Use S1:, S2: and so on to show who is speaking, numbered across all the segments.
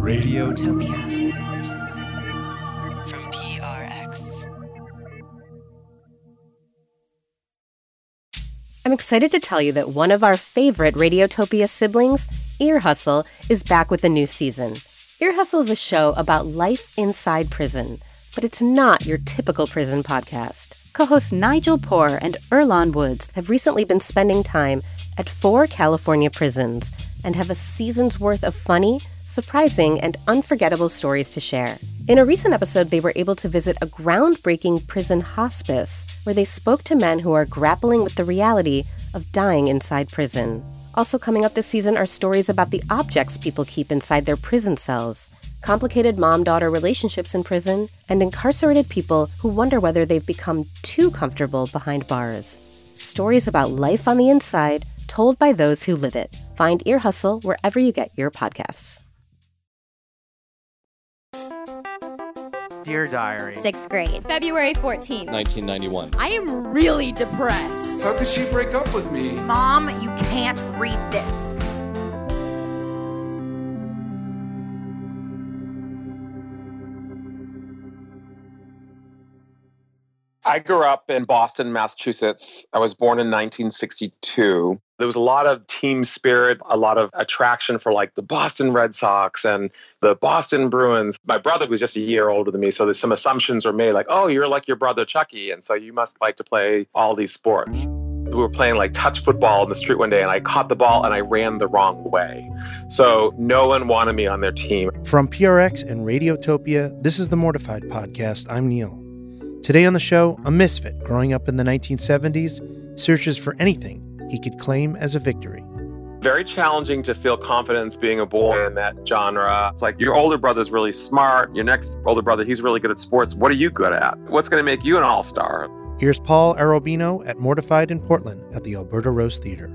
S1: Radiotopia.
S2: From PRX.
S3: I'm excited to tell you that one of our favorite Radiotopia siblings, Ear Hustle, is back with a new season. Ear Hustle is a show about life inside prison, but it's not your typical prison podcast. Co-hosts Nigel Poor and Earlonne Woods have recently been spending time at 4 California prisons and have a season's worth of funny, surprising, and unforgettable stories to share. In a recent episode, they were able to visit a groundbreaking prison hospice where they spoke to men who are grappling with the reality of dying inside prison. Also coming up this season are stories about the objects people keep inside their prison cells, complicated mom-daughter relationships in prison, and incarcerated people who wonder whether they've become too comfortable behind bars. Stories about life on the inside, told by those who live it. Find Ear Hustle wherever you get your podcasts.
S4: Dear Diary.
S5: 6th grade.
S6: February 14th.
S7: 1991.
S6: I am really depressed.
S1: How could she break up with me?
S5: Mom, you can't read this.
S8: I grew up in Boston, Massachusetts. I was born in 1962. There was a lot of team spirit, a lot of attraction for like the Boston Red Sox and the Boston Bruins. My brother was just a year older than me, so there's some assumptions were made like, oh, you're like your brother Chucky, and so you must like to play all these sports. We were playing like touch football in the street one day, and I caught the ball and I ran the wrong way. So no one wanted me on their team.
S9: From PRX and Radiotopia, this is the Mortified Podcast. I'm Neil. Today on the show, a misfit growing up in the 1970s searches for anything he could claim as a victory.
S8: Very challenging to feel confidence being a boy in that genre. It's like your older brother's really smart. Your next older brother, he's really good at sports. What are you good at? What's going to make you an all-star?
S9: Here's Paul Arobino at Mortified in Portland at the Alberta Rose Theater.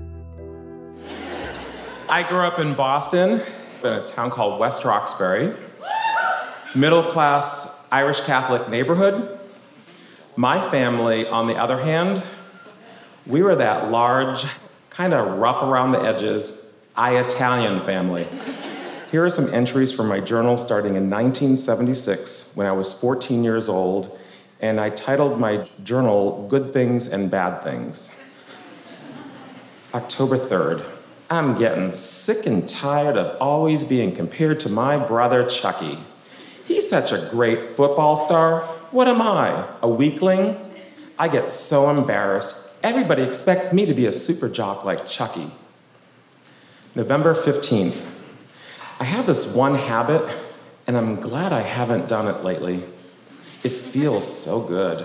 S10: I grew up in Boston, in a town called West Roxbury. Middle-class Irish Catholic neighborhood. My family, on the other hand, we were that large, kind of rough around the edges, Italian family. Here are some entries from my journal starting in 1976 when I was 14 years old, and I titled my journal Good Things and Bad Things. October 3rd. I'm getting sick and tired of always being compared to my brother Chucky. He's such a great football star. What am I, a weakling? I get so embarrassed. Everybody expects me to be a super jock like Chucky. November 15th. I have this one habit, and I'm glad I haven't done it lately. It feels so good.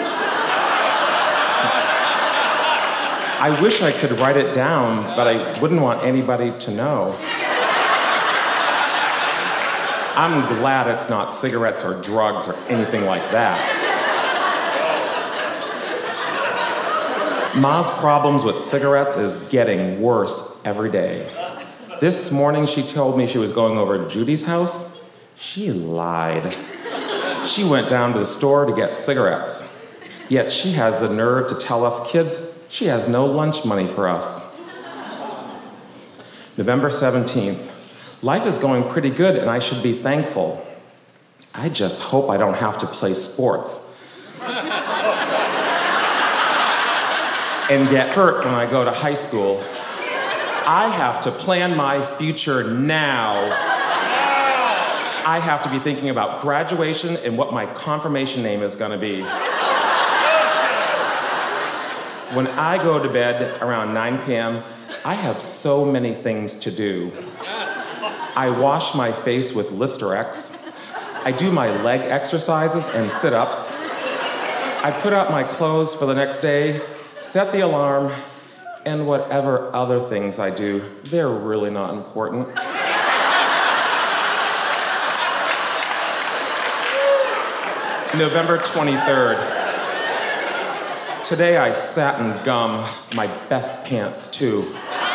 S10: I wish I could write it down, but I wouldn't want anybody to know. I'm glad it's not cigarettes or drugs or anything like that. Ma's problems with cigarettes is getting worse every day. This morning she told me she was going over to Judy's house. She lied. She went down to the store to get cigarettes. Yet she has the nerve to tell us kids she has no lunch money for us. November 17th. Life is going pretty good, and I should be thankful. I just hope I don't have to play sports. And get hurt when I go to high school. I have to plan my future now. I have to be thinking about graduation and what my confirmation name is going to be. When I go to bed around 9 p.m., I have so many things to do. I wash my face with Listerx. I do my leg exercises and sit-ups. I put out my clothes for the next day, set the alarm, and whatever other things I do, they're really not important. November 23rd. Today I sat and gum my best pants, too.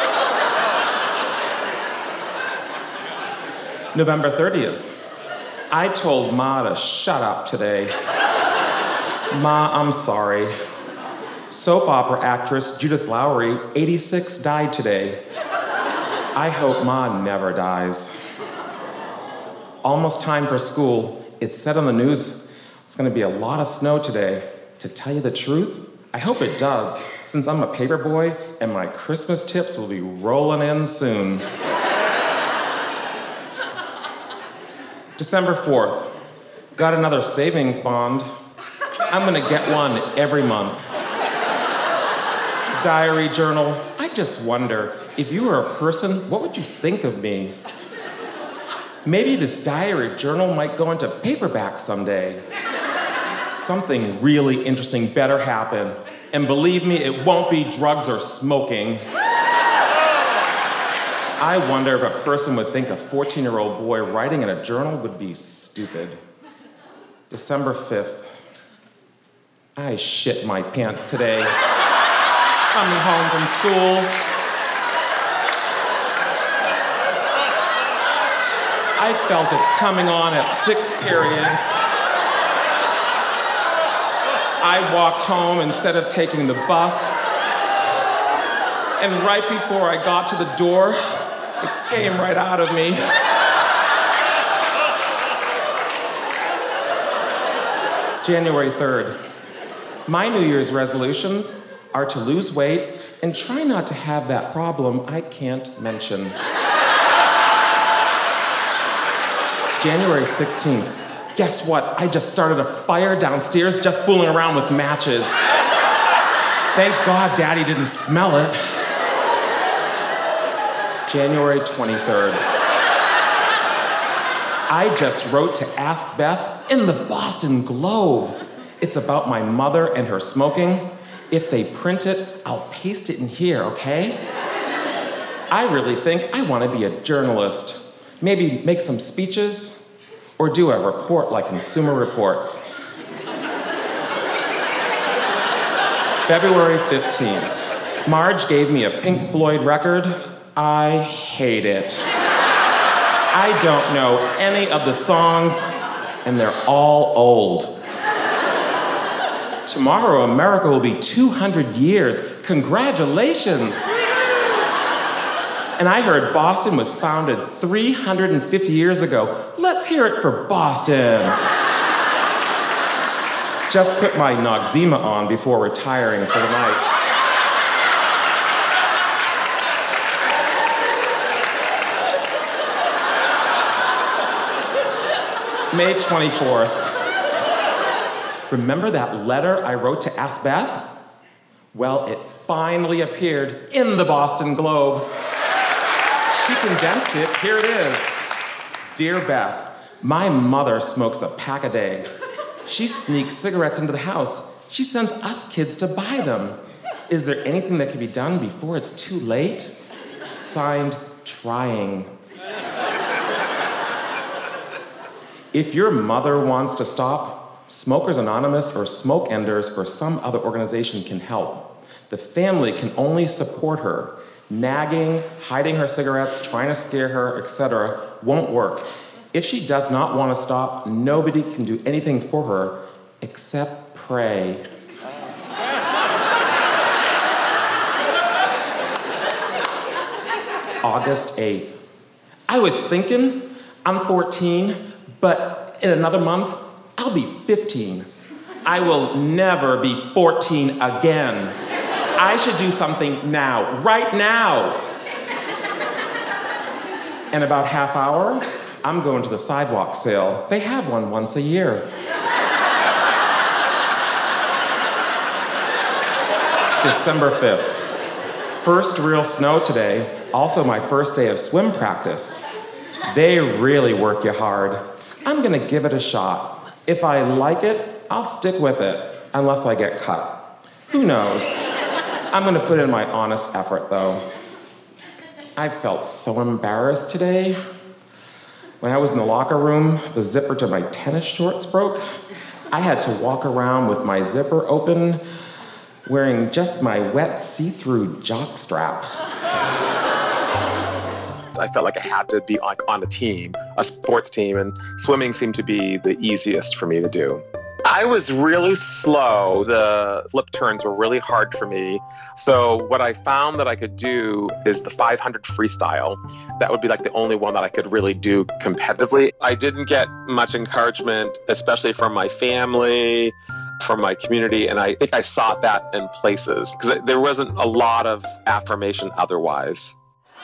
S10: November 30th. I told Ma to shut up today. Ma, I'm sorry. Soap opera actress Judith Lowry, 86, died today. I hope Ma never dies. almost time for school. It said on the news it's going to be a lot of snow today. To tell you the truth, I hope it does, since I'm a paper boy and my Christmas tips will be rolling in soon. December 4th, got another savings bond. I'm gonna get one every month. Diary journal, I just wonder, if you were a person, what would you think of me? Maybe this diary journal might go into paperback someday. Something really interesting better happen. And believe me, it won't be drugs or smoking. I wonder if a person would think a 14-year-old boy writing in a journal would be stupid. December 5th. I shit my pants today. Coming home from school. I felt it coming on at 6th period. I walked home instead of taking the bus. And right before I got to the door, it came right out of me. January 3rd. My New Year's resolutions are to lose weight and try not to have that problem I can't mention. January 16th. Guess what? I just started a fire downstairs just fooling around with matches. Thank God Daddy didn't smell it. January 23rd. I just wrote to Ask Beth in the Boston Globe. It's about my mother and her smoking. If they print it, I'll paste it in here, okay? I really think I want to be a journalist. Maybe make some speeches or do a report like Consumer Reports. February 15th. Marge gave me a Pink Floyd record. I hate it. I don't know any of the songs, and they're all old. Tomorrow, America will be 200 years. Congratulations! And I heard Boston was founded 350 years ago. Let's hear it for Boston. Just put my Noxzema on before retiring for the night. May 24th. Remember that letter I wrote to Ask Beth? Well, it finally appeared in the Boston Globe. She condensed it. Here it is. Dear Beth, my mother smokes a pack a day. She sneaks cigarettes into the house. She sends us kids to buy them. Is there anything that can be done before it's too late? Signed, Trying. If your mother wants to stop, Smokers Anonymous or Smoke Enders or some other organization can help. The family can only support her. Nagging, hiding her cigarettes, trying to scare her, etc. won't work. If she does not want to stop, nobody can do anything for her except pray. August 8th. I was thinking, I'm 14, but in another month, I'll be 15. I will never be 14 again. I should do something now, right now. In about half hour, I'm going to the sidewalk sale. They have one once a year. December 5th. First real snow today, also my first day of swim practice. They really work you hard. I'm gonna give it a shot. If I like it, I'll stick with it, unless I get cut. Who knows? I'm gonna put in my honest effort, though. I felt so embarrassed today. When I was in the locker room, the zipper to my tennis shorts broke. I had to walk around with my zipper open, wearing just my wet see-through jockstrap.
S8: I felt like I had to be on a team, a sports team, and swimming seemed to be the easiest for me to do. I was really slow. The flip turns were really hard for me. So what I found that I could do is the 500 freestyle. That would be like the only one that I could really do competitively. I didn't get much encouragement, especially from my family, from my community, and I think I sought that in places because there wasn't a lot of affirmation otherwise.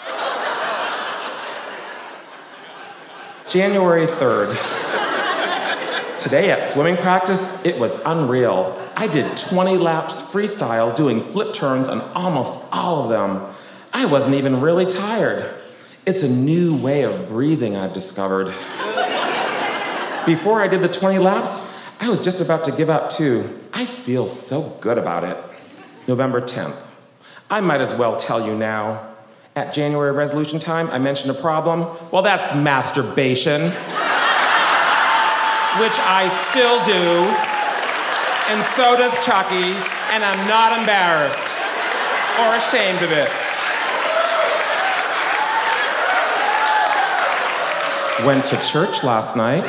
S10: January 3rd. Today at swimming practice, it was unreal. I did 20 laps freestyle doing flip turns on almost all of them. I wasn't even really tired. It's a new way of breathing I've discovered. Before I did the 20 laps, I was just about to give up too. I feel so good about it. November 10th. I might as well tell you now. At January resolution time, I mentioned a problem. Well, that's masturbation. Which I still do, and so does Chucky, and I'm not embarrassed or ashamed of it. Went to church last night.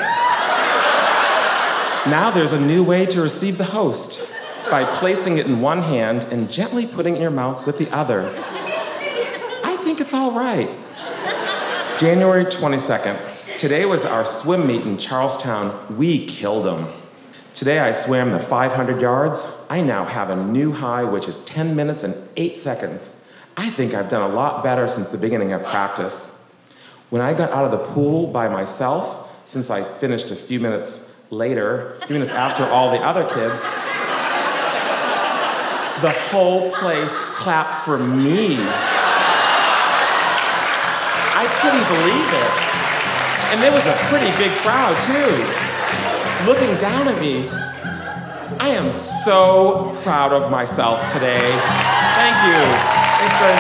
S10: Now there's a new way to receive the host, by placing it in one hand and gently putting it in your mouth with the other. I think it's all right. January 22nd. Today was our swim meet in Charlestown. We killed them. Today I swam the 500 yards. I now have a new high, which is 10 minutes and 8 seconds. I think I've done a lot better since the beginning of practice. When I got out of the pool by myself, since I finished a few minutes after all the other kids, the whole place clapped for me. I couldn't believe it. And there was a pretty big crowd, too, looking down at me. I am so proud of myself today. Thank you. Thanks very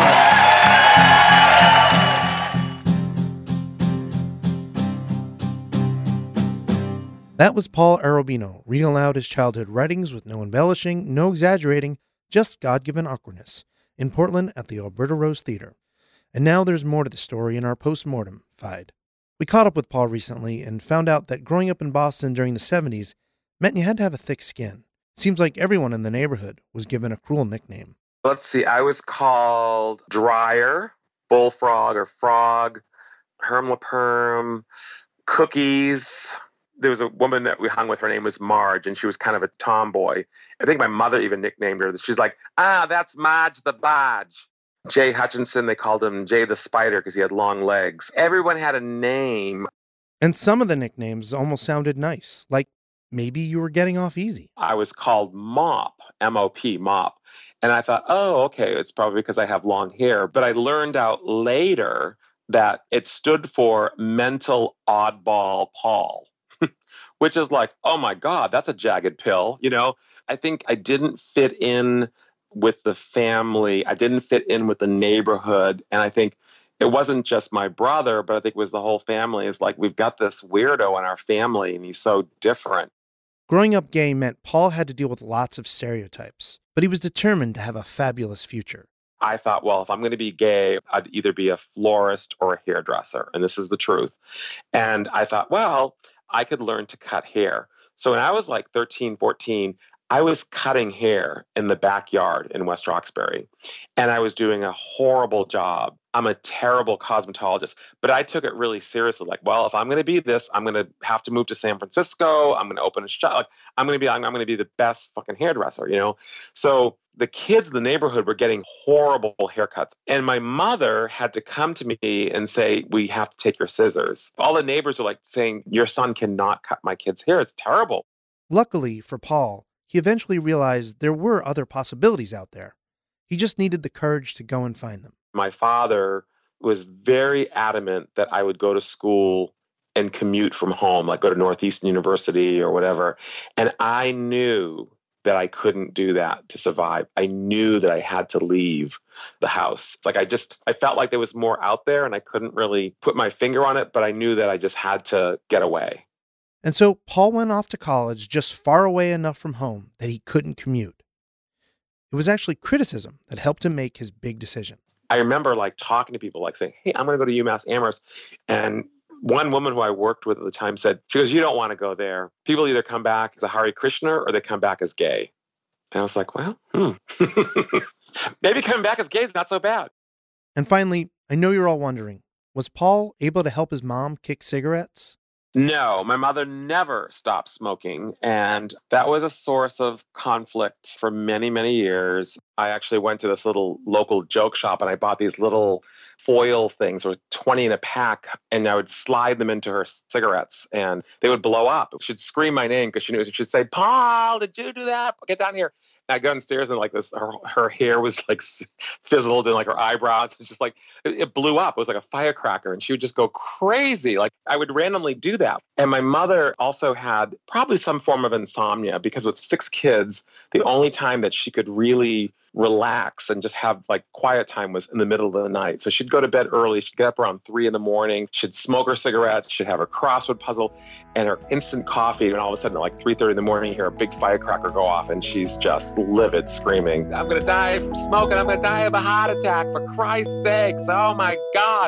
S9: much. That was Paul Arobino reading aloud his childhood writings with no embellishing, no exaggerating, just God-given awkwardness in Portland at the Alberta Rose Theater. And now there's more to the story in our post-mortem, Fide. We caught up with Paul recently and found out that growing up in Boston during the 70s meant you had to have a thick skin. It seems like everyone in the neighborhood was given a cruel nickname.
S8: Let's see, I was called Dryer, Bullfrog or Frog, Hermlaperm, Cookies. There was a woman that we hung with, her name was Marge, and she was kind of a tomboy. I think my mother even nicknamed her. She's like, that's Marge the Bodge. Jay Hutchinson, they called him Jay the Spider because he had long legs. Everyone had a name.
S9: And some of the nicknames almost sounded nice, like maybe you were getting off easy.
S8: I was called Mop, M-O-P, Mop. And I thought, oh, okay, it's probably because I have long hair. But I learned out later that it stood for Mental Oddball Paul, which is like, oh my God, that's a jagged pill. You know, I think I didn't fit in with the family. I didn't fit in with the neighborhood. And I think it wasn't just my brother, but I think it was the whole family. It's like, we've got this weirdo in our family and he's so different.
S9: Growing up gay meant Paul had to deal with lots of stereotypes, but he was determined to have a fabulous future.
S8: I thought, well, if I'm going to be gay, I'd either be a florist or a hairdresser. And this is the truth. And I thought, well, I could learn to cut hair. So when I was like 13, 14, I was cutting hair in the backyard in West Roxbury, and I was doing a horrible job. I'm a terrible cosmetologist, but I took it really seriously. Like, well, if I'm going to be this, I'm going to have to move to San Francisco. I'm going to open a shop. Like, I'm going to be the best fucking hairdresser, you know? So the kids in the neighborhood were getting horrible haircuts. And my mother had to come to me and say, we have to take your scissors. All the neighbors were like saying, your son cannot cut my kid's hair. It's terrible.
S9: Luckily for Paul, he eventually realized there were other possibilities out there. He just needed the courage to go and find them.
S8: My father was very adamant that I would go to school and commute from home, like go to Northeastern University or whatever. And I knew that I couldn't do that to survive. I knew that I had to leave the house. Like I felt like there was more out there and I couldn't really put my finger on it, but I knew that I just had to get away.
S9: And so Paul went off to college just far away enough from home that he couldn't commute. It was actually criticism that helped him make his big decision.
S8: I remember like talking to people like saying, hey, I'm going to go to UMass Amherst. And One woman who I worked with at the time said, she goes, you don't want to go there. People either come back as a Hare Krishna or they come back as gay. And I was like, well, maybe coming back as gay is not so bad.
S9: And finally, I know you're all wondering, was Paul able to help his mom kick cigarettes?
S8: No, my mother never stopped smoking. And that was a source of conflict for many, many years. I actually went to this little local joke shop and I bought these little foil things, or 20 in a pack, and I would slide them into her cigarettes and they would blow up. She'd scream my name because she knew. She'd say, Paul, did you do that? Get down here. And I'd go downstairs and like this, her hair was like fizzled and like her eyebrows. It's just like, it blew up. It was like a firecracker and she would just go crazy. Like I would randomly do that. And my mother also had probably some form of insomnia because with 6 kids, the only time that she could really relax and just have like quiet time was in the middle of the night. So she'd go to bed early. She'd get up around 3 a.m. She'd smoke her cigarettes. She'd have her crossword puzzle and her instant coffee. And all of a sudden at like 3:30 in the morning, you hear a big firecracker go off and she's just livid, screaming, I'm going to die from smoking. I'm going to die of a heart attack, for Christ's sakes. Oh my God.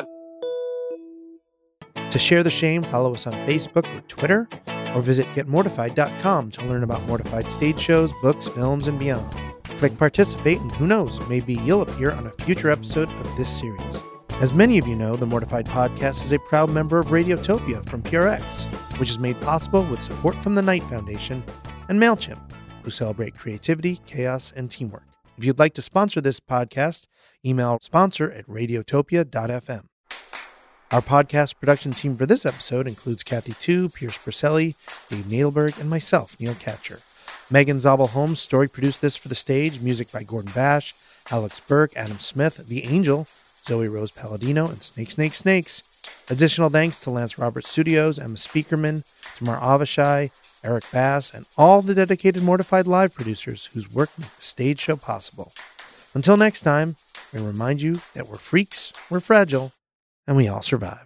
S9: To share the shame, follow us on Facebook or Twitter, or visit getmortified.com to learn about Mortified stage shows, books, films, and beyond. Click participate, and who knows, maybe you'll appear on a future episode of this series. As many of you know, the Mortified Podcast is a proud member of Radiotopia from PRX, which is made possible with support from the Knight Foundation and MailChimp, who celebrate creativity, chaos, and teamwork. If you'd like to sponsor this podcast, email sponsor@radiotopia.fm. Our podcast production team for this episode includes Kathy Tu, Pierce Perselli, Dave Nadelberg, and myself, Neil Katcher. Megan Zabel-Holmes story produced this for the stage, music by Gordon Bash, Alex Burke, Adam Smith, The Angel, Zoe Rose Palladino, and Snakes. Additional thanks to Lance Roberts Studios, Emma Speakerman, Tamar Avishai, Eric Bass, and all the dedicated Mortified Live producers whose work make the stage show possible. Until next time, we remind you that we're freaks, we're fragile, and we all survive.